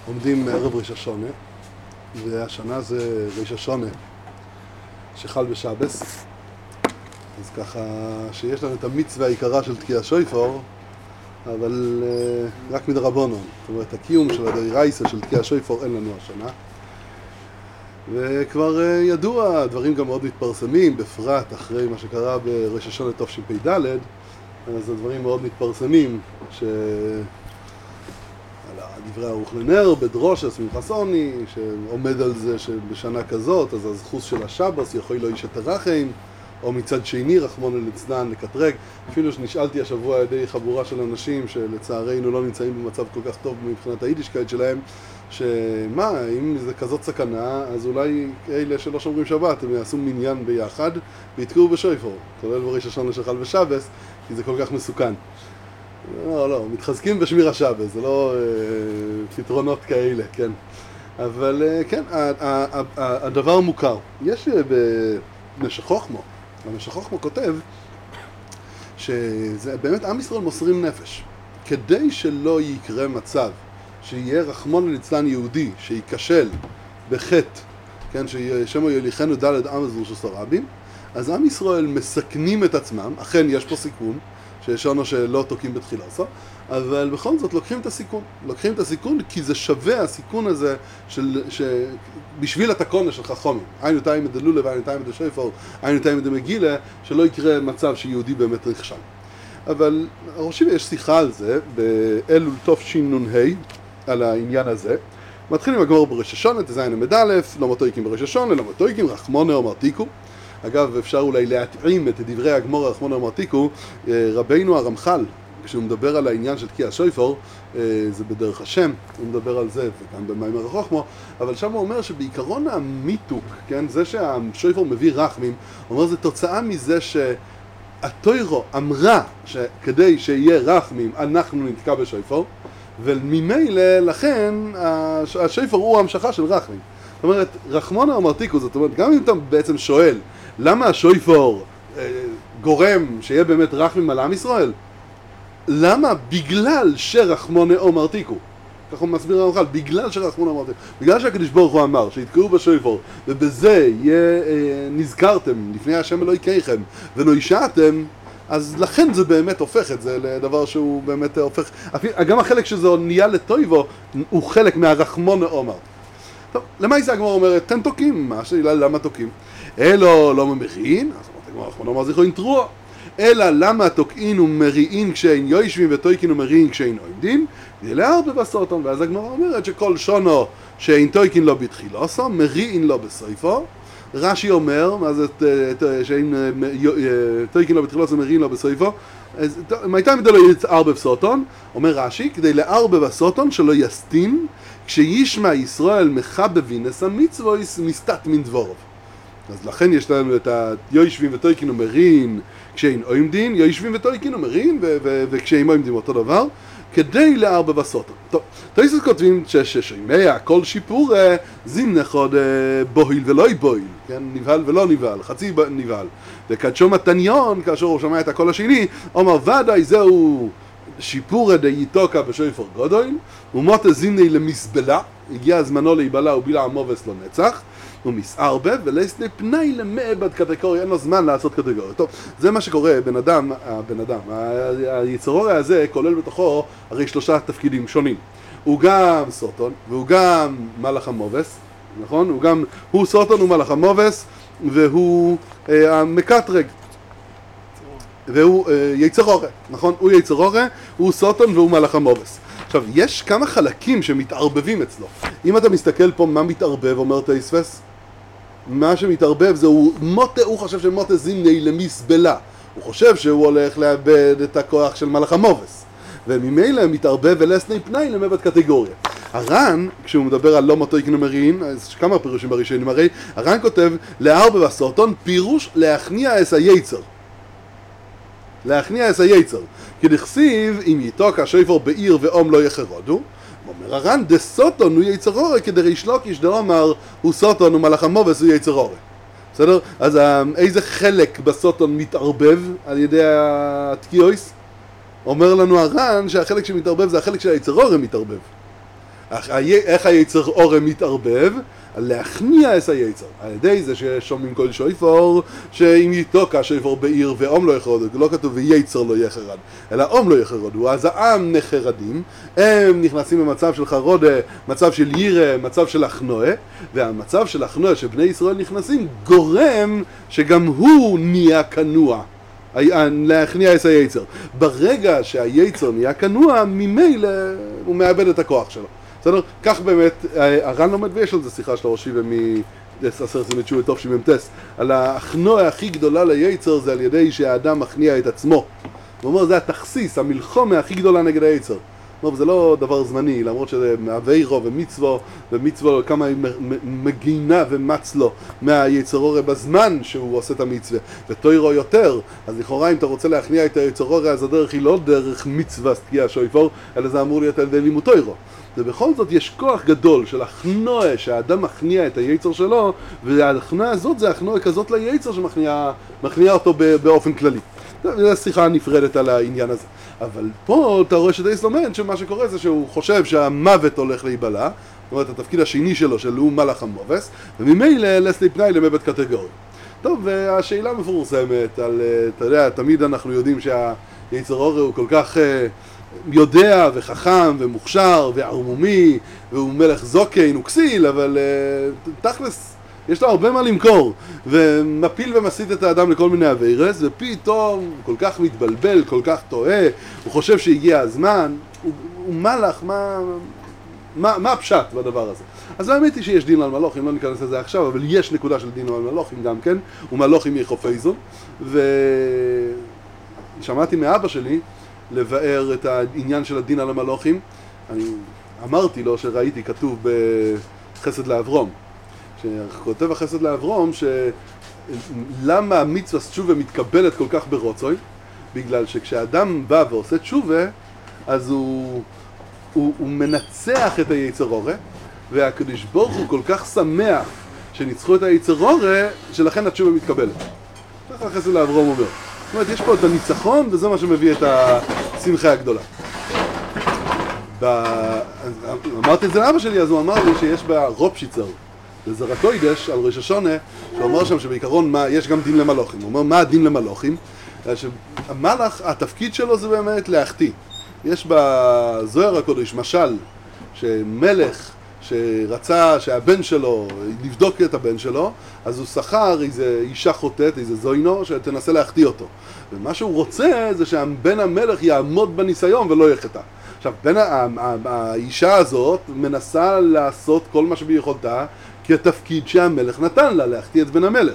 עומדים ערב ראש השונה, והשנה זה ראש השונה שחל בשבס. אז ככה שיש לנו את המצווה העיקרה של תקיע שויפור, אבל רק מדרבנן. זאת אומרת, הקיום של הדיירייסה של תקיע שויפור אין לנו השנה. וכבר ידוע, דברים גם מאוד מתפרסמים, בפרט אחרי מה שקרה בראש השונה תשפ"ד, אז הדברים מאוד מתפרסמים, דברי ערוך לנר, בדרושה, שמחה סוני, שעומד על זה שבשנה כזאת, אז הזכוס של השבס יכול לו איש התרחם, או מצד שני, רחמון ליצלן לקטרג. אפילו שנשאלתי השבוע על ידי חבורה של אנשים שלצערנו לא נמצאים במצב כל כך טוב מבחינת היידישקייט שלהם, שמה, אם זה כזאת סכנה, אז אולי אלה שלא שומרים שבת, הם יעשו מניין ביחד ויתקעו בשויפור, כולל בראש השונה שחל בשבס, כי זה כל כך מסוכן. לא, מתחזקים בשמיר השבס, זה לא פתרונות כאלה, כן. אבל כן, הדבר מוכר. יש במשך חוכמו, המשך חוכמו כותב שזה באמת עם ישראל מוסרים נפש. כדי שלא יקרה מצב שיהיה רחמון ליצלן יהודי שייכשל בחטא, כן, ששמו יוליכנו דלת עמזור של סרבים, אז עם ישראל מסכנים את עצמם, אכן יש פה סיכון, שיש לנו שלא תוקים בתחילה עושה, אבל בכל זאת לוקחים את הסיכון. לוקחים את הסיכון כי זה שווה הסיכון הזה בשביל התקונה של חכמים. היינו תאים מדלולה והיינו תאים מדשויפור, היינו תאים מדמגילה, שלא יקרה מצב שיהודי באמת נכשל. אבל ראשי יש שיחה על זה, באלול תשנ"ה, על העניין הזה. מתחילים לגמור בראש השונה, תזיין עמוד א', לא מתויקים בראש השונה, לא מתויקים, רחמונה אמרתיקו. אגב, אפשר אולי להתאים את דברי הגמור רחמונה אמרתיקו, רבינו הרמח"ל, כשהוא מדבר על העניין של תקיע שויפור, זה בדרך השם, הוא מדבר על זה, וגם במאמר החוכמה, אבל שם הוא אומר שבעיקרון המיתוק, כן, זה שהשויפור מביא רחמים, הוא אומר זה תוצאה מזה שהתוירו אמרה שכדי שיהיה רחמים אנחנו נתקע בשויפור, וממילא לכן השויפור הוא המשכה של רחמים. זאת אומרת, רחמונה אמרתיקו, זאת אומרת, גם אם אתה בעצם שואל למה השויפור גורם שיהיה באמת רחמים על עם ישראל, למה? בגלל שרחמונה אמרתיקו. ככה הוא מסביר הרמח"ל, בגלל שרחמונה אמרתיקו. בגלל שהקדוש ברוך הוא אמר שיתקעו בשויפור, ובזה נזכרתם לפני השם אלוהיכם ונוישעתם, אז לכן זה באמת הופך את זה לדבר שהוא באמת הופך, גם החלק שזה נהיה לטויבו, הוא חלק מהרחמונה אמרתיקו. טוב, למה זה הגמרא אומרת? תן תוקים, מה השאלה למה תוקים? אלו לא ממריאין, אז אמרת הגמרא רחמונה אמר זכרו אינטרוע. אלא למה תוקעין ומריאין כשאין יושבים ותויקין ומריאין כשאין עומדים? זה להרבה בסוטון, ואז הגמרא אומרת שכל שונו שאין תויקין לו בתחילוסו, מריאין לו בסויפו. רש"י אומר, מה זה שאין תויקין לו בתחילוסו, מריאין לו בסויפו? מייתה מדי לא יתערבב בסוטון, אומר רש"י, כדי להרבה בסוטון שלא יסטין, כשישמע ישראל מחבבינס המצוויס מסתת מן דבורוב. אז לכן יש לנו את היושבים ותויקין ומריאין כשאין עומדים, יושבים ותויקין ומריאין, וכשאין עומדים אותו דבר, כדי להרבה בסוטון. טוב, תויסות כותבים ששמע כל שיפור זימנך עוד בוהיל ולא יבוהיל, כן? נבהל ולא נבהל, חצי נבהל. וכדשום התניון, כאשר הוא שמע את הקול השני, אומר ודאי זהו שיפור דייתוקה בשויפור גודוין, ומות זימני למסבלה, הגיע הזמנו להיבלה ובילה המובס לא נצח, הוא מסערבב ולסני פנאי למעבד קטגוריה, אין לו זמן לעשות קטגוריה. טוב, זה מה שקורה, בן אדם, היצרור הזה כולל בתוכו הרי 3 תפקידים שונים. הוא גם סוטון, והוא גם מלאך המובס, נכון? הוא סוטון, הוא מלאך המובס, והוא מקטרג. והוא יצרור, נכון? הוא יצרור, הוא סוטון והוא מלאך המובס. עכשיו, יש כמה חלקים שמתערבבים אצלו. אם אתה מסתכל פה מה מתערבב, אומר תייספס, מה שמתערבב זה הוא חושב שמוטה זימני למסבלה. הוא חושב שהוא הולך לאבד את הכוח של מלאך המובס. וממילא מתערבב ולסני פנאי למעבד קטגוריה. הר"ן, כשהוא מדבר על לא מתויקין ומריאין, אז כמה פירושים בראשונים הרי, הר"ן כותב להרבה בסוטון פירוש להכניע את היצר. להכניע את היצר. כי דכסיב אם יתוק השויפור בעיר ואום לא יחרודו, אומר הר"ן דסוטון הוא יצרורי כדי ריש לוקיש דאמר הוא סוטון ומלאך המובס הוא יצרורי. בסדר? אז איזה חלק בסוטון מתערבב על ידי התקיעויס? אומר לנו הר"ן שהחלק שמתערבב זה החלק של היצרורי מתערבב. איך היצר אורם מתערבב? להכניע את היצר, על ידי זה ששומעים כל שויפור, שאם יתוקע שויפור בעיר ואום לא יחרוד, לא כתוב ויצר לא יחרד, אלא om לא יחרדו, אז העם נחרדים, הם נכנסים למצב של חרודה, מצב של ירא, מצב של הכנועה, והמצב של הכנועה שבני ישראל נכנסים גורם שגם הוא נהיה כנוע, להכניע את היצר. ברגע שהיצר נהיה כנוע, ממילא הוא מאבד את הכוח שלו. בסדר? כך באמת, הר"ן לומד, ויש על זה שיחה של הראשי ומעשר סמית טוב שממתס, על ההכנוע הכי גדולה ליצר זה על ידי שהאדם מכניע את עצמו. הוא אומר, זה התכסיס, המלחומה הכי גדולה נגד היצר. זה לא דבר זמני, למרות שזה מעבירו ומצוו כמה היא מגינה ומצ לו מהיצר אורה בזמן שהוא עושה את המצווה, ותוירו יותר. אז לכאורה אם אתה רוצה להכניע את היצר אורה, אז הדרך היא לא דרך מצווה סתקיע שויפור, אלא זה אמור להיות על ידי לימוד תוירו. ובכל זאת יש כוח גדול של הכנוע, שהאדם מכניע את היצר שלו, והכנוע הזאת זה הכנוע כזאת ליצר שמכניע אותו באופן כללי. זו שיחה נפרדת על העניין הזה. אבל פה אתה רואה שדייס לומד שמה שקורה זה שהוא חושב שהמוות הולך להיבלע, זאת אומרת התפקיד השני שלו הוא מלאך המובס, וממילא לסלי פנאי למבט קטגורי. טוב, והשאלה מפורסמת על, אתה יודע, תמיד אנחנו יודעים שהיצר אורה הוא כל כך יודע וחכם ומוכשר וערמומי, והוא מלך זוקיין וכסיל, אבל תכלס יש לו הרבה מה למכור, ומפיל ומסית את האדם לכל מיני עבירס, ופתאום הוא כל כך מתבלבל, כל כך טועה, הוא חושב שהגיע הזמן, הוא מלך, מה הפשט בדבר הזה? אז האמת היא שיש דין על מלוכים, לא ניכנס לזה עכשיו, אבל יש נקודה של דין על מלוכים גם כן, ומלוכים יחופי זו, ושמעתי מאבא שלי לבאר את העניין של הדין על המלוכים. אני אמרתי לו שראיתי כתוב בחסד לאברום, שכותב החסד לאברום שלמה המצווה תשובה מתקבלת כל כך ברוצוי, בגלל שכשאדם בא ועושה תשובה אז הוא מנצח את היצר אורה, והקדוש ברוך הוא כל כך שמח שניצחו את היצר אורה, שלכן התשובה מתקבלת. ככה החסד לאברום אומר. זאת אומרת, יש פה את הניצחון, וזה מה שמביא את השמחה הגדולה. אמרתי את זה לאבא שלי, אז הוא אמר לי שיש ברופשיצר, בזרע קוידש, על ראש השונה, שהוא אומר שם שבעיקרון יש גם דין למלוכים. הוא אומר, מה הדין למלוכים? המלך, התפקיד שלו זה באמת להחטיא. יש בזוהר הקודש משל, שמלך שרצה שהבן שלו, לבדוק את הבן שלו, אז הוא שכר איזה אישה חוטאת, איזה זוינו, שתנסה להחטיא אותו. ומה שהוא רוצה זה שבן המלך יעמוד בניסיון ולא יחטא. עכשיו, האישה הזאת מנסה לעשות כל מה שביכולתה, כתפקיד שהמלך נתן לה, להחטיא את בן המלך.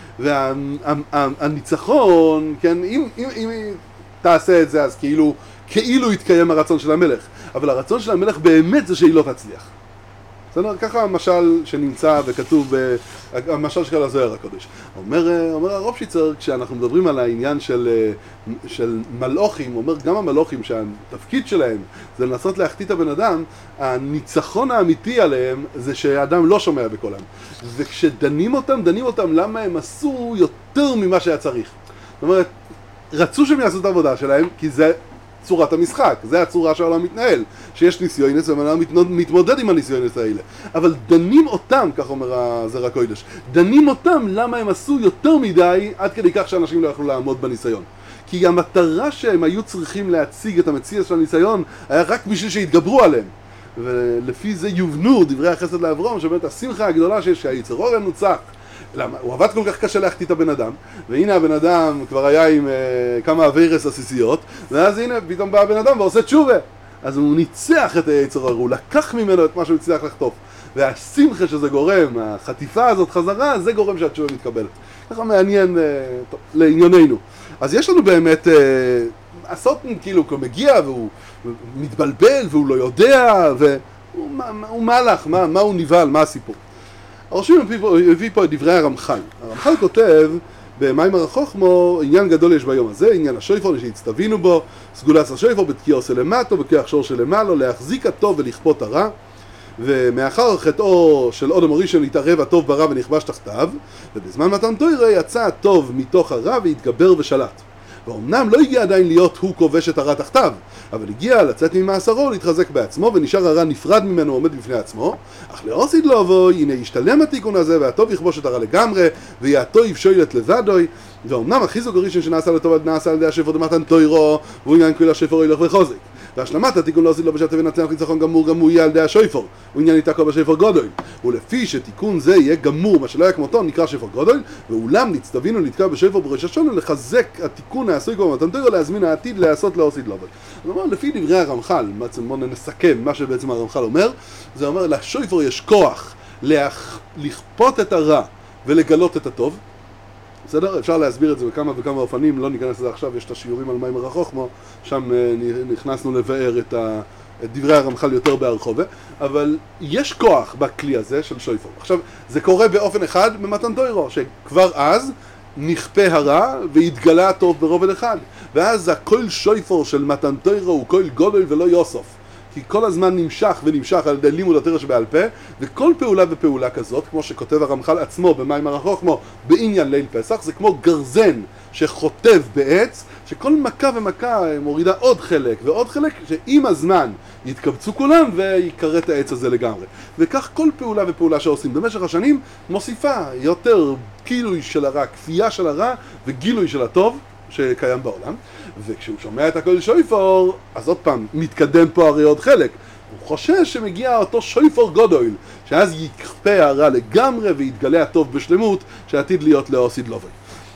והניצחון, כן, אם היא תעשה את זה, אז כאילו יתקיים הרצון של המלך. אבל הרצון של המלך באמת זה שהיא לא תצליח. בסדר? ככה המשל שנמצא וכתוב, המשל של הזוהר הקודש. אומר הרופשיצר, כשאנחנו מדברים על העניין של מלוכים, אומר גם המלוכים שהתפקיד שלהם זה לנסות להחטיא את הבן אדם, הניצחון האמיתי עליהם זה שהאדם לא שומע בקולם. וכשדנים אותם למה הם עשו יותר ממה שהיה צריך. זאת אומרת, רצו שהם יעשו את העבודה שלהם, כי זה צורת המשחק, זה הצורה שהעולם מתנהל, שיש ניסיונס והעולם מתמודד עם הניסיונס האלה. אבל דנים אותם, כך אומר הזרע קוידש, דנים אותם למה הם עשו יותר מדי, עד כדי כך שאנשים לא יכלו לעמוד בניסיון. כי המטרה שהם היו צריכים להציג את המציאות של הניסיון, היה רק בשביל שהתגברו עליהם. ולפי זה יובנו דברי החסד לאברום, שבאמת השמחה הגדולה שיש שהיצר אורה נוצח. למה? הוא עבד כל כך קשה להחטיא את הבן אדם, והנה הבן אדם כבר היה עם כמה עבירס עסיסיות, ואז הנה פתאום בא הבן אדם ועושה תשובה. אז הוא ניצח את היצר אורה, הוא לקח ממנו את מה שהוא הצליח לחטוף. והשמחה שזה גורם, החטיפה הזאת חזרה, זה גורם שהתשובה מתקבלת. ככה מעניין לענייננו. אז יש לנו באמת, הסוטן כאילו מגיע והוא מתבלבל והוא לא יודע, והוא מלך, מה הוא נבהל, מה הסיפור. הרש"י הביא פה את דברי הרמח"ל. הרמח"ל כותב במאמר החוכמה, עניין גדול יש ביום הזה, עניין השויפור שהצטווינו בו, סגולת השויפור בתקיעו שלמטו, בכוח שור שלמעלה, להחזיק הטוב ולכפות הרע, ומאחר חטאו של אדם הראשון התערב הטוב ברע ונכבש תחתיו, ובזמן מתן תורה יצא הטוב מתוך הרע והתגבר ושלט. ואומנם לא הגיע עדיין להיות הוא כובש את הרע תחתיו, אבל הגיע לצאת ממאסרו, להתחזק בעצמו, ונשאר הרע נפרד ממנו, עומד בפני עצמו. אך לעוסיד לא אבוי, הנה ישתלם התיקון הזה, והטוב יכבוש את הרע לגמרי, ויעתו יבשולת לבדוי. ואומנם החיזוק הראשון שנעשה לטוב נעשה על ידי השפר דמתן תוירו, והוא עניין כל השפר ילך וחוזק. והשלמת התיקון לעוסיד לא בשעת ונצח ניצחון גמור גם הוא יהיה על ידי השפר, הוא עניין יתקע בשפר גודל. ולפי שתיקון זה יהיה גמור, מה שלא היה כמותו, נקרא שפר גודל, ואולם נצטווינו לתקע בשפר בראש השונה, לחזק התיקון העשוי כמו מתן תוירו, להזמין העתיד לעשות לעוסיד לא. זאת אומרת, לפי דברי הרמח"ל, בואו נסכם מה שבעצם הרמח"ל אומר, זה אומר, לשופר יש כוח לכפות את הרע ולגלות את הטוב. בסדר? אפשר להסביר את זה בכמה וכמה אופנים, לא ניכנס לזה עכשיו, יש את השיעורים על מים החוכמה, שם נכנסנו לבאר את דברי הרמח"ל יותר בהרחובה, אבל יש כוח בכלי הזה של שופר. עכשיו, זה קורה באופן אחד במתן תוירו, שכבר אז נכפה הרע והתגלה הטוב ברובד אחד, ואז הקול שופר של מתן תוירו הוא קול גודל ולא יוסף, כי כל הזמן נמשך ונמשך על ידי לימוד התורה שבעל פה, וכל פעולה ופעולה כזאת, כמו שכותב הרמח"ל עצמו במים החוכמה בעניין ליל פסח, זה כמו גרזן שחוטב בעץ, שכל מכה ומכה מורידה עוד חלק ועוד חלק, שעם הזמן יתקבצו כולם ויקראת העץ הזה לגמרי. וכך כל פעולה ופעולה שעושים במשך השנים מוסיפה יותר גילוי של הרע, כפייה של הרע וגילוי של הטוב שקיים בעולם. וכשהוא שומע את הקול שופר, אז עוד פעם, מתקדם פה הרי עוד חלק. הוא חושש שמגיע אותו שופר גודל, שאז יכפה הרע לגמרי ויתגלה הטוב בשלמות, שעתיד להיות לעוסיד לובי.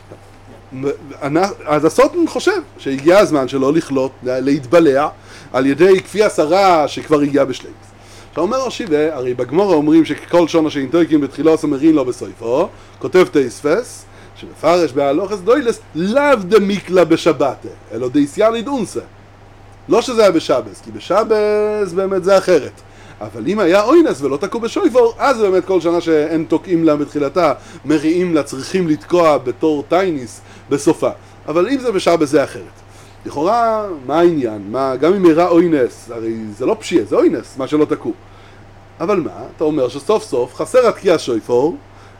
אז הסוטן חושב שהגיע הזמן שלו לכלות, להתבלע, על ידי כפייה הרע שכבר הגיע בשלמות. עכשיו אומר השיבה, הרי בגמורה אומרים שכל שונה שאינטויקים בתחילו סמרין לו בסויפו, כותב תייספס, שמפרש בהלוכס דוילס, לאו דמיקלה בשבתה, אלא דייסיילי דונסה. לא שזה היה בשבס, כי בשבס באמת זה אחרת. אבל אם היה אוינס ולא תקעו בשופר, אז באמת כל שנה שאין תוקעים לה בתחילתה, מריעים לה, צריכים לתקוע בתור טייניס בסופה. אבל אם זה בשבס זה אחרת. לכאורה, מה העניין? גם אם יראה אוינס, הרי זה לא פשיע, זה אוינס, מה שלא תקעו. אבל מה? אתה אומר שסוף סוף חסר התקיע שופר,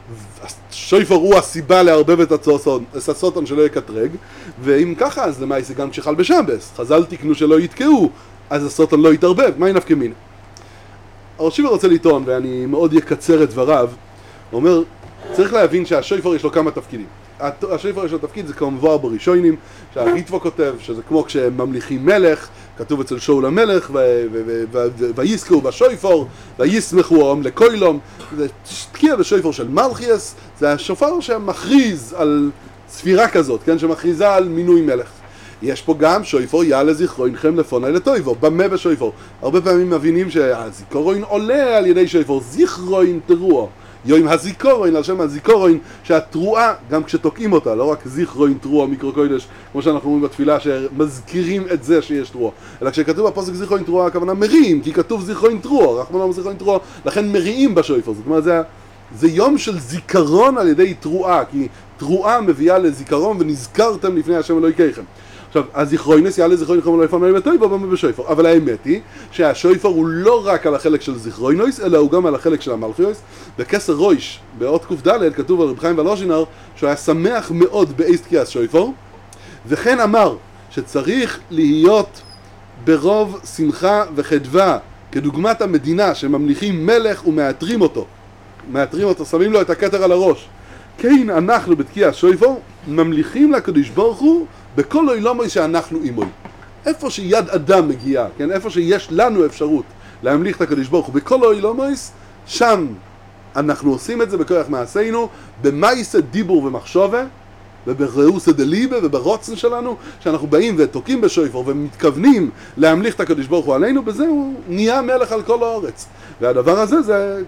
שופר הוא הסיבה להרבב את הסוטון שלא יקטרג, ואם ככה אז למה זה גם כשחל בשבס, חז"ל תקנו שלא יתקעו, אז הסוטון לא יתערבב, מה ינפקא מינה? הרשיבה רוצה לטעון, ואני מאוד יקצר את דבריו, הוא אומר, צריך להבין שהשופר יש לו כמה תפקידים. השופר יש לו תפקיד, זה כמובן בראשונים, שהריטב"א כותב, שזה כמו כשממליכים מלך, כתוב אצל שאול המלך, ויזכרו בשופר, וישמחו העם לקוילום, זה תקיע בשופר של מלכיאס, זה השופר שמכריז על ספירה כזאת, כן? שמכריזה על מינוי מלך. יש פה גם שופר יעלה זיכרונכם לפוני לטויבו, במה בשופר? הרבה פעמים מבינים שהזיכרון עולה על ידי שופר, זיכרון תרוע. יום הזיכרון, על שם הזיכרון, שהתרועה, גם כשתוקעים אותה, לא רק זיכרון תרועה מיקרוקוידש, כמו שאנחנו אומרים בתפילה, שמזכירים את זה שיש תרועה, אלא כשכתוב בפוסק זיכרון תרועה, הכוונה מריעים, כי כתוב זיכרון תרועה, רחמנא ליצלן זיכרון תרועה, לכן מריעים בשופר. זאת אומרת, זה יום של זיכרון על ידי תרועה, כי תרועה מביאה לזיכרון, ונזכרתם לפני השם אלוהיכם. עכשיו, הזיכרונס יעלה זיכרונכם לפוני לטויבו במה בשופר, אבל האמת היא שהשופר הוא לא רק על החלק של זיכרונוס, אלא הוא גם על החלק של המלכיוס. בכסר רויש, באות ק"ד, כתוב על רב חיים ולוז'ינר, שהוא היה שמח מאוד באיס תקיעת שופר, וכן אמר שצריך להיות ברוב שמחה וחדווה, כדוגמת המדינה שממליכים מלך ומאתרים אותו, שמים לו את הכתר על הראש. כן, אנחנו בתקיעת שופר ממליכים לקדוש ברוך הוא בכל עולמו שאנחנו עימו. איפה שיד אדם מגיעה, כן? איפה שיש לנו אפשרות להמליך את הקדוש ברוך הוא בכל עולמו, שם אנחנו עושים את זה בכוח מעשינו, במעשה דיבור ומחשבה, ובראוסא דליבה וברוצן שלנו, שאנחנו באים ותוקעים בשופר ומתכוונים להמליך את הקדוש ברוך הוא עלינו, בזה הוא נהיה מלך על כל הארץ. והדבר הזה זה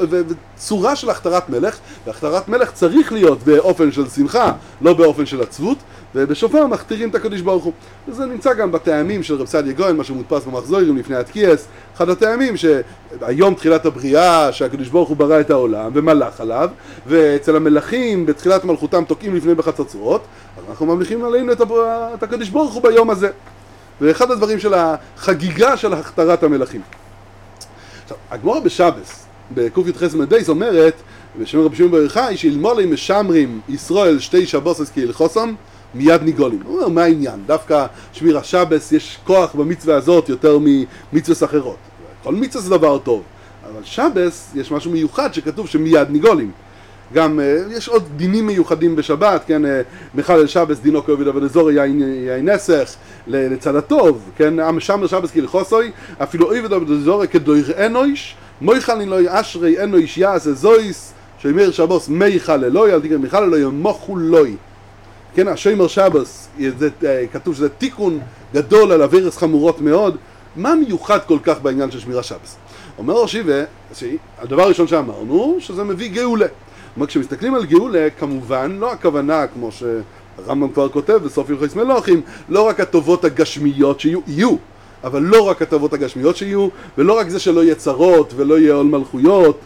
צורה של הכתרת מלך, והכתרת מלך צריך להיות באופן של שמחה, לא באופן של עצבות, ובשופר מכתירים את הקדוש ברוך הוא. וזה נמצא גם בטעמים של רב סעדיה גאון, מה שמודפס במחזורים לפני התקיעס, אחד הטעמים שהיום תחילת הבריאה, שהקדוש ברוך הוא ברא את העולם ומלך עליו, ואצל המלכים בתחילת מלכותם תוקעים לפני בחצוצרות, אז אנחנו ממליכים עלינו את הקדוש ברוך הוא ביום הזה. ואחד הדברים של החגיגה של הכתרת המלכים. עכשיו, הגמרא בשבס, בק"ח מ"ב, אומרת, בשם רבי שמעון בר יוחאי, שאלמלא משמרים ישראל שתי שבוסס כהלכוסם, מיד ניגולים. הוא אומר, מה העניין? דווקא שמיר השבס יש כוח במצווה הזאת יותר ממצווה אחרות. כל מצווה זה דבר טוב, אבל שבס יש משהו מיוחד שכתוב שמיד ניגולים. גם יש עוד דינים מיוחדים בשבת, כן, מחלל שבס דינו כעובד עבודה זרה יין נסך לצד הטוב, כן, שמר שבס כהלכוסוי, אפילו עובד עבודה זרה כדויר אנוש, מויכל אלוהי אשרי אנוש יעשה זויס, שאומר שבוס מייכל אלוהי, אל תקרא מיכל אלוהי מוחו לוי. כן, השומר שבס, כתוב שזה תיקון גדול על עבירות חמורות מאוד. מה מיוחד כל כך בעניין של שמירה שבס? אומר רשיבה, הדבר הראשון שאמרנו, שזה מביא גאולה. כלומר, כשמסתכלים על גאולה, כמובן, לא הכוונה, כמו שהרמב"ם כבר כותב בסוף הלכות מלכים, לא רק הטובות הגשמיות שיהיו, אבל לא רק הטובות הגשמיות שיהיו, ולא רק זה שלא יהיה צרות, ולא יהיה עול מלכויות,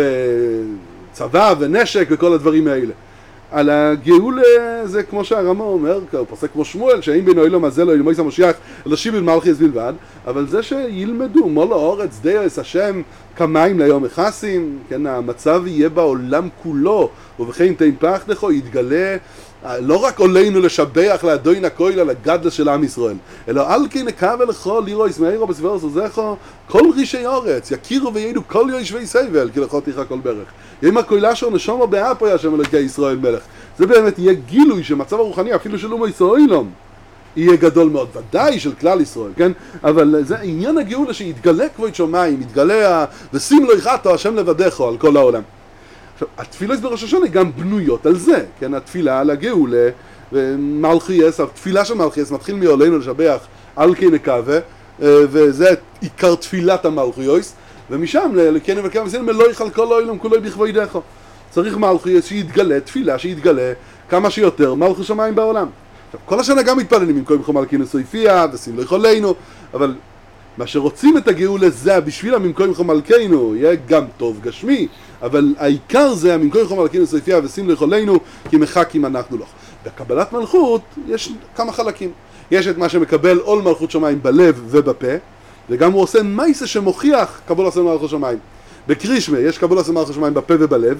וצבא ונשק וכל הדברים האלה. על הגאולה זה כמו שהרמב"ם אומר, הוא פוסק כמו שמואל, שאם בינו אילום הזה לא ילמויס המשיח, אלא שיבל מלכיס בלבד, אבל זה שילמדו, מול האורץ דיוס השם כמים ליום החסים, כן, המצב יהיה בעולם כולו, ובכן תן פחדך יתגלה, לא רק עלינו לשבח לאדוין הכהל על הגדלס של עם ישראל, אלא על כן נקווה לכל לירו ישמעירו בספרס וזכו, כל רישי אורץ, יכירו וידעו כל יושבי סבל, כי לכו תיכה כל ברך. יום הכהלה שור נשומו באפו השם אלוקי ישראל מלך. זה באמת יהיה גילוי שמצב הרוחני, אפילו של אומה ישראלום, יהיה גדול מאוד, ודאי של כלל ישראל, כן? אבל זה עניין הגאולה שיתגלה כבוד שמיים, יתגלה ושים לו יחתו השם לבדךו על כל העולם. עכשיו, התפילות בראש השונה גם בנויות על זה, כן? התפילה על הגאולה, ומלכיאס, התפילה של מלכיאס מתחיל מעולנו לשבח על כן נקווה, וזה עיקר תפילת המלכיוס, ומשם לכן ולכן מסיים לא יחל כל העולם כולו בכבודך. צריך מלכיאס שיתגלה, תפילה שיתגלה כמה שיותר מלכות שמיים בעולם. עכשיו, כל השנה גם מתפללים עם כל מקום מלכינו סויפיה ושים לא יכולנו, אבל מה שרוצים את הגאולה זה בשביל המקום מקום מלכינו, יהיה גם טוב גשמי, אבל העיקר זה המקום מקום מלכינו סויפיה ושים לא יכולנו, כי מחכים אנחנו לא. בקבלת מלכות יש כמה חלקים. יש את מה שמקבל עול מלכות שמיים בלב ובפה, וגם הוא עושה מייסה שמוכיח קבול עשה מלכות שמיים. בקרישמה יש קבול עשה מלכות שמיים בפה ובלב,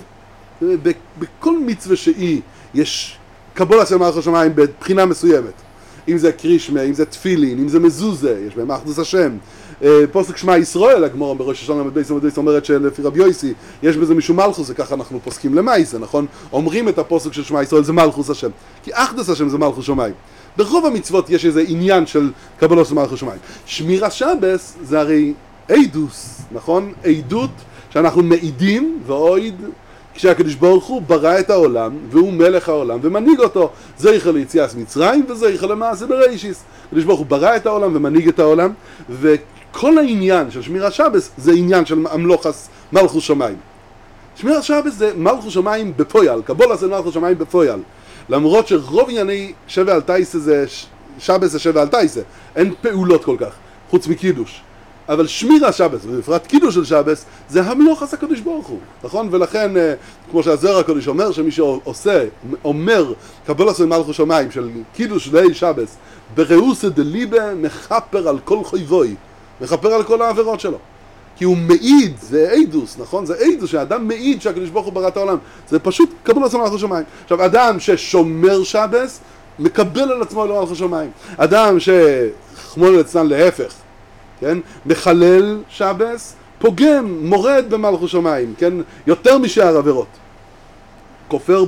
בכל מצווה שהיא יש קבול עשה מלכות שמיים בבחינה מסוימת. אם זה קרישמה, אם זה תפילין, אם זה מזוזה, יש בהם אחדוס השם. פוסק שמע ישראל, הגמרא בראש השנה עמוד בייס אומרת שלפי רבי יוסי, יש בזה משום מלכוס, וככה אנחנו פוסקים למייסה, נכון? אומרים את הפוסק של שמע ישראל, זה מלכוס השם. כי אחדוס השם זה מלכות שמיים. ברוב המצוות יש איזה עניין של קבלות מלכות שמיים. שמיר השבס זה הרי עדוס, נכון? עדות שאנחנו מעידים ואויד כשהקדוש ברוך הוא ברא את העולם והוא מלך העולם ומנהיג אותו. זכר ליציאת מצרים וזכר למעשה בראשיס. הקדוש ברוך הוא ברא את העולם ומנהיג את העולם, וכל העניין של שמיר השבס זה עניין של המלוכס מלכות שמיים. שמיר השבס זה מלכות שמיים בפויל, קבולה זה מלכות שמיים בפויל. למרות שרוב ענייני שבע על טייסה זה שבס זה שבע על טייסה, אין פעולות כל כך, חוץ מקידוש. אבל שמיר השבס, ובפרט קידוש של שבס, זה המלוכס הקדוש ברוך הוא, נכון? ולכן, כמו שהזרע הקדוש אומר, שמי שעושה, אומר, קבלה של מלכות שמיים, של קידוש ליל שבס, בראוסה דליבה, מחפר על כל חויבוי, מחפר על כל העבירות שלו. כי הוא מעיד, זה עדוס, נכון? זה עדוס שהאדם מעיד שהקדוש ברוך הוא ברא את העולם. זה פשוט קבלה של מלכות שמיים. עכשיו, אדם ששומר שבס, מקבל על עצמו למלכות שמיים. אדם שחמול אצלן להפך, כן? מחלל שבס, פוגם, מורד במלכות שמיים, כן? יותר משאר עבירות. כופר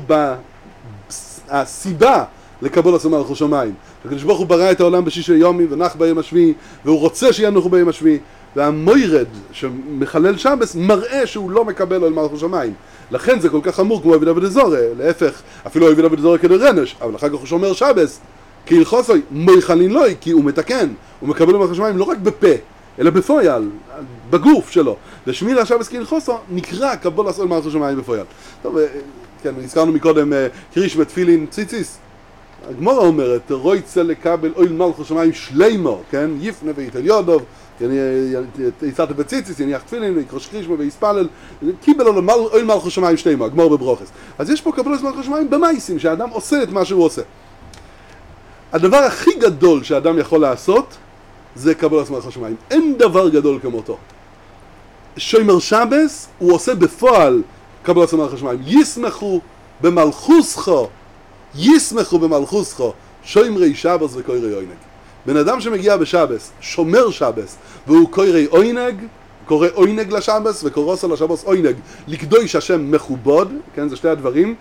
בסיבה לקבלה של מלכות שמיים. הקדוש ברוך הוא ברא את העולם בשישה יומים ונח ביום השביעי, והוא רוצה שינוחו ביום השביעי. והמוירד שמחלל שבס מראה שהוא לא מקבל על מלכות שמיים. לכן זה כל כך חמור כמו עבד עבד זורה, להפך, אפילו עבד עבד זורה כדרנש, אבל אחר כך הוא שומר שבס, כי הלכוסוי מויכלין לוי, כי הוא מתקן, הוא מקבל על מלכות שמיים לא רק בפה, אלא בפויל, בגוף שלו. ושמיר השבס כי הלכוסו נקרא קבול לעשות מלכות שמיים בפויל. טוב, כן, הזכרנו מקודם קריש ותפילין ציציס. הגמרא אומרת, רויצה לקבל אויל מלכות שמיים שלימו, כן? יפנה ויתל יודוב, יצאת בציציס, יניח תפילין, יקרוש קרישמה ויספלל, קיבל לו אויל מלכות שמיים שלימו, הגמרא בברוכס. אז יש פה קבלת מלכות שמיים במייסים, שהאדם עושה את מה שהוא עושה. הדבר הכי גדול שהאדם יכול לעשות, זה קבלת מלכות שמיים. אין דבר גדול כמותו. שומר שבס, הוא עושה בפועל קבלת מלכות שמיים. ישמחו במלכוסך ישמחו במלכוסכו שומרי שבס וקוירי עונג. בן אדם שמגיע בשבס, שומר שבס, והוא קוירי עונג, קורא עונג לשבס וקורא לשבס עונג, לקדוש השם מכובד, כן, זה שתי הדברים,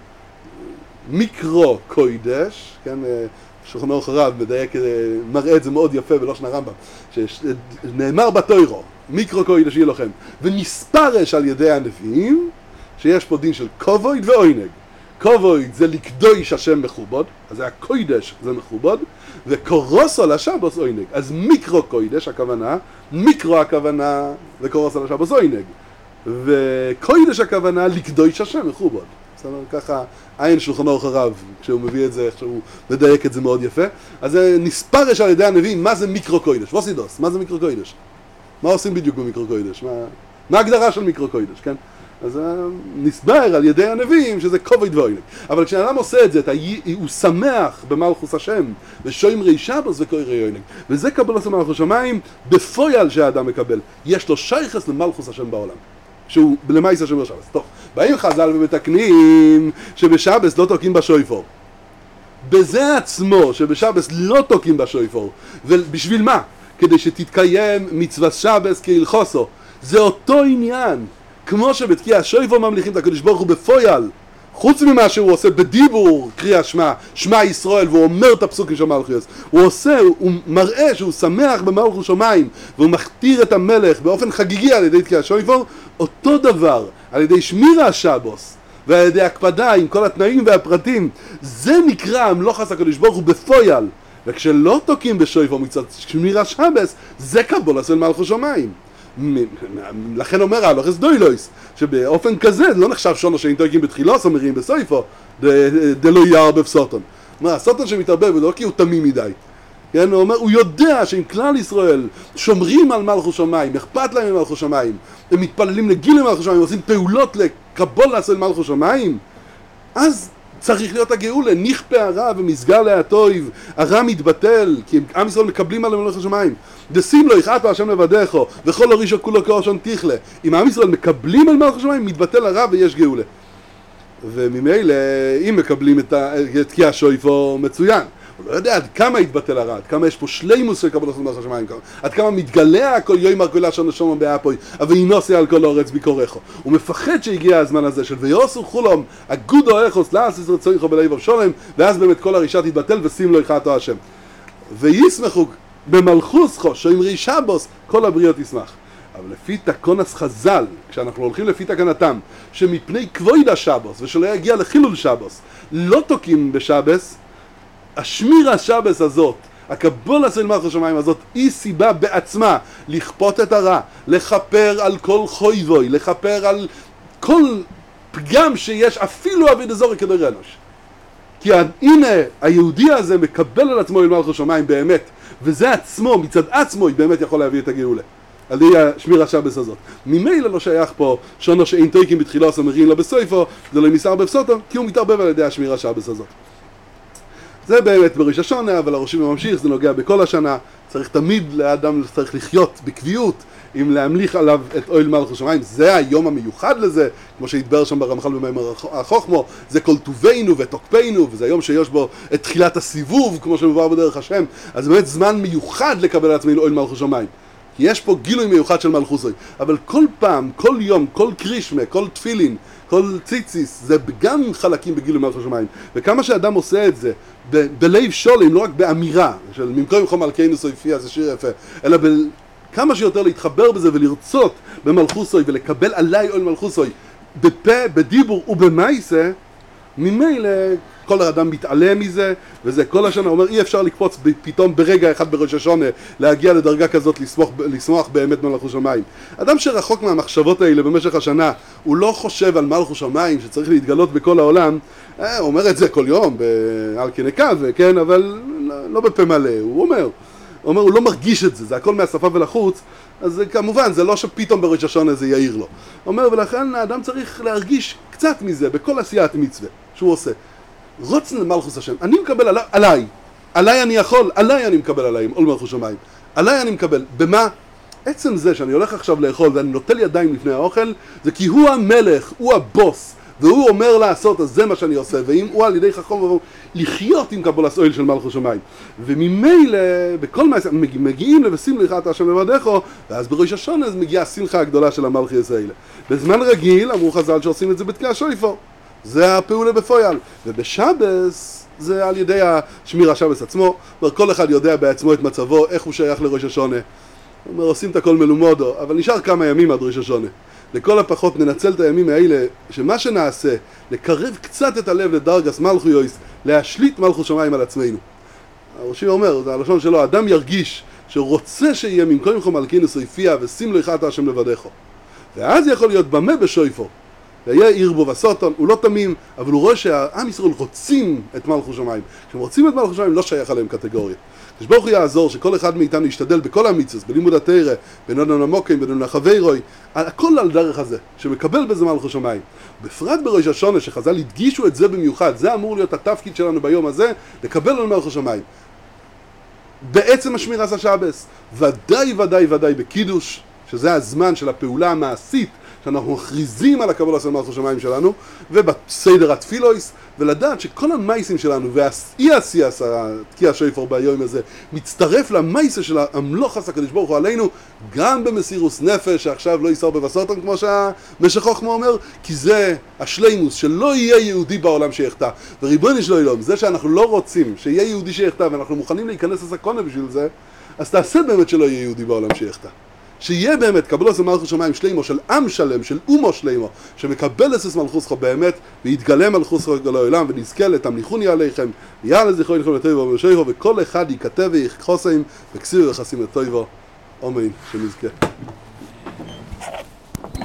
מיקרו קוידש, כן, שולחן אורך הרב מדייק, מראה את זה מאוד יפה בלושן הרמב"ם, שנאמר בתוירו, מיקרו קוידש יהיה לכם, ונספרש על ידי הנביאים, שיש פה דין של כבוד ועונג. כבוד זה לקדוש השם מכובד, אז זה הקוידש זה מכובד, וקורוסו לשבס עונג. אז מיקרו קוידש הכוונה, מיקרו הכוונה, וקורוסו לשבס עונג. וקוידש הכוונה לקדוש השם מכובד. בסדר? ככה עין שולחן אורך הרב, כשהוא מביא את זה, כשהוא מדייק את זה מאוד יפה. אז זה נספרש על ידי הנביאים, מה זה מיקרו קוידש? ווסידוס, מה זה מיקרו קוידש? מה עושים בדיוק במיקרו קוידש? מה ההגדרה של מיקרו קוידש, כן? אז נסבר על ידי הנביאים שזה כבוד ועונג. אבל כשאדם עושה את זה, הוא שמח במלכוס השם, ושומרי שבס וקוירי עונג. וזה קבלת מלכות שמיים בפועל שהאדם מקבל. יש לו שייכות למלכוס השם בעולם. שהוא למעשה שומר שבס. טוב, באים חז"ל ומתקנים שבשבס לא תוקעים בשויפור. בזה עצמו שבשבס לא תוקעים בשויפור. ובשביל מה? כדי שתתקיים מצוות שבס כהלכוסו. זה אותו עניין. כמו שבתקיע השויפור ממליכים את הקדוש ברוך הוא בפועל, חוץ ממה שהוא עושה בדיבור קריאה שמע ישראל, והוא אומר את הפסוקים של מלכוס, הוא מראה שהוא שמח במלכות שמיים, והוא מכתיר את המלך באופן חגיגי על ידי תקיע השויפור, אותו דבר על ידי שמירה השבוס ועל ידי הקפדה עם כל התנאים והפרטים. זה נקרא המלוכס הקדוש ברוך הוא בפועל. וכשלא תוקעים בשויפור מצד שמירה שבס, זה קבלה של מלכות שמיים. לכן אומר הלוכס דוילויס, שבאופן כזה לא נחשב שונו שאין תוקים בתחילוס אומרים בסויפו דלא יערבב סוטון. מה, הסוטון שמתערבב לא כי הוא תמים מדי, כן? הוא אומר, הוא יודע שאם כלל ישראל שומרים על מלכות שמיים, אכפת להם ממלכות שמיים, הם מתפללים לגיל למלכות שמיים, עושים פעולות לקבולה של מלכות שמיים, אז צריך להיות הגאולה, נכפה הרע ומסגר להטויב, הרע מתבטל, כי עם ישראל מקבלים על מלכות שמיים. דשים לו יחת השם לבדךו, וכל הרישו כולו כאושון תכלה. אם עם ישראל מקבלים על מלכות שמיים, מתבטל הרע ויש גאולה. וממילא, אם מקבלים את תקיע השויפור מצוין. הוא לא יודע עד כמה יתבטל הרע, עד כמה יש פה שלימוס של קבלת מלכות שמיים, עד כמה מתגלה הכל יומר כל אשר נשום באפוי, אבל ינוסי על כל הארץ ביקורךו. הוא מפחד שהגיע הזמן הזה של ויוסו חולום, הגודו איכוס לאסיס רצויכו בלב אבשולם, ואז באמת כל הרישה תתבטל ושים לו יחתו השם. וישמחו במלכוסכו שומרי שבוס, כל הבריות ישמח. אבל לפי תקונס חז"ל, כשאנחנו הולכים לפי תקנתם, שמפני כבוד השבוס ושלא יגיע לחילול שבוס, לא תוקים בשבס, השמיר השבס הזאת, הקבולה של מלכות שמיים הזאת, היא סיבה בעצמה לכפות את הרע, לכפר על כל חויבוי, לכפר על כל פגם שיש, אפילו אבי דזורי כדי רנוש. כי הנה היהודי הזה מקבל על עצמו אל מלכות שמיים באמת, וזה עצמו, מצד עצמו, היא באמת יכול להביא את הגאולה. על ידי השמיר השבס הזאת. ממילא לא שייך פה שונו שאין תויקים בתחילה סמרים לה בסויפו, זה לא ניסר בפסוטו, כי הוא מתערבב על ידי השמיר השבס הזאת. זה באמת בראש השונה, אבל הראשים ממשיך, זה נוגע בכל השנה. צריך תמיד לאדם צריך לחיות בקביעות, אם להמליך עליו את אוהל מלכות שמיים. זה היום המיוחד לזה, כמו שהתבר שם ברמח"ל במאמר החוכמו, זה כל טובנו ותוקפנו, וזה היום שיש בו את תחילת הסיבוב, כמו שמובא בדרך השם. אז באמת זמן מיוחד לקבל על עצמנו אוהל מלכות שמיים. כי יש פה גילוי מיוחד של מלכוסוי, אבל כל פעם, כל יום, כל קרישמה, כל תפילין, כל ציציס, זה גם חלקים בגילוי מלכות שמיים. וכמה שאדם עושה את זה, בלב שולם, לא רק באמירה, של ממקום חום מלכנו סויפיה, זה שיר יפה, אלא כמה שיותר להתחבר בזה ולרצות במלכוסוי ולקבל עליי אוהל מלכוסוי, בפה, בדיבור ובמייסה, ממילא כל האדם מתעלם מזה, וזה כל השנה אומר אי אפשר לקפוץ פתאום ברגע אחד בראש השונה להגיע לדרגה כזאת לשמוח באמת מלכות שמיים. אדם שרחוק מהמחשבות האלה במשך השנה, הוא לא חושב על מלכות שמיים שצריך להתגלות בכל העולם, הוא אומר את זה כל יום על כנקה, כן, אבל לא בפה מלא, הוא אומר, הוא לא מרגיש את זה, זה הכל מהשפה ולחוץ, אז כמובן זה לא שפתאום בראש השונה זה יאיר לו. הוא אומר, ולכן האדם צריך להרגיש קצת מזה בכל עשיית מצווה שהוא עושה. רוצן למלכוס השם, אני מקבל עליי אני יכול, עליי אני מקבל עליי, עול מלכות שמיים, עליי אני מקבל, במה? עצם זה שאני הולך עכשיו לאכול ואני נוטל ידיים לפני האוכל, זה כי הוא המלך, הוא הבוס, והוא אומר לעשות, אז זה מה שאני עושה, ואם הוא על ידי חכם ובוא לחיות עם קבולת אוהל של מלכות שמיים. וממילא, בכל מה מגיעים לבשים לך את השם לבדךו, ואז בראש השונה אז מגיעה השמחה הגדולה של המלכויות האלה. בזמן רגיל אמרו חז"ל שעושים את זה בתקיע שויפור. זה הפעולה בפועל. ובשבס זה על ידי השמיר השבס עצמו, כל אחד יודע בעצמו את מצבו, איך הוא שייך לראש השונה. אומר, עושים את הכל מלומודו, אבל נשאר כמה ימים עד ראש השונה. לכל הפחות ננצל את הימים האלה, שמה שנעשה, לקרב קצת את הלב לדרגס מלכויוס, להשליט מלכות שמיים על עצמנו. הראשי אומר, זה הלשון שלו, האדם ירגיש שרוצה שיהיה ממקום חום מלכינוס יפיע ושים לו אחד השם לבדךו. ואז יכול להיות במה בשויפו, ויהיה עיר בו וסוטון, הוא לא תמים, אבל הוא רואה שהעם ישראל רוצים את מלכות שמיים. כשהם רוצים את מלכות שמיים, לא שייך עליהם קטגוריה. כשברוך הוא יעזור שכל אחד מאיתנו ישתדל בכל המצוות, בלימוד התורה, בנודן המוקים, בנודן החברוי, הכל על דרך הזה, שמקבל בזה מלכות שמיים. בפרט בראש השונה, שחז"ל הדגישו את זה במיוחד, זה אמור להיות התפקיד שלנו ביום הזה, לקבל על מלכות שמיים. בעצם השמירת השבס, ודאי בקידוש, שזה הזמן של הפעולה המעשית, שאנחנו מכריזים על הקבלה של מלכות שמיים שלנו, ובסדר התפילויס, ולדעת שכל המייסים שלנו, והאי עשייה, תקיע שויפור ביום הזה, מצטרף למייסה של המלוך הקדוש ברוך הוא עלינו, גם במסירוס נפש, שעכשיו לא ייסור בבשרתם, כמו שהמשך חוכמה אומר, כי זה השלימוס, שלא יהיה יהודי בעולם שיחטא. וריבונו של עולם, זה שאנחנו לא רוצים שיהיה יהודי שיחטא, ואנחנו מוכנים להיכנס לסכנה בשביל זה, אז תעשה באמת שלא יהיה יהודי בעולם שיחטא. שיהיה באמת קבלת מלכות שמיים שלימו של עם שלם, של אומו שלימו, שמקבל את מלכותך באמת, ויתגלה מלכותך לעולם, ונזכה לתמליכוני עליכם, יעלה זכרו לכם לטויבו ובשייכו, וכל אחד ייכתב ויחסים וכסירו יחסים לטויבו. אמן, שנזכה.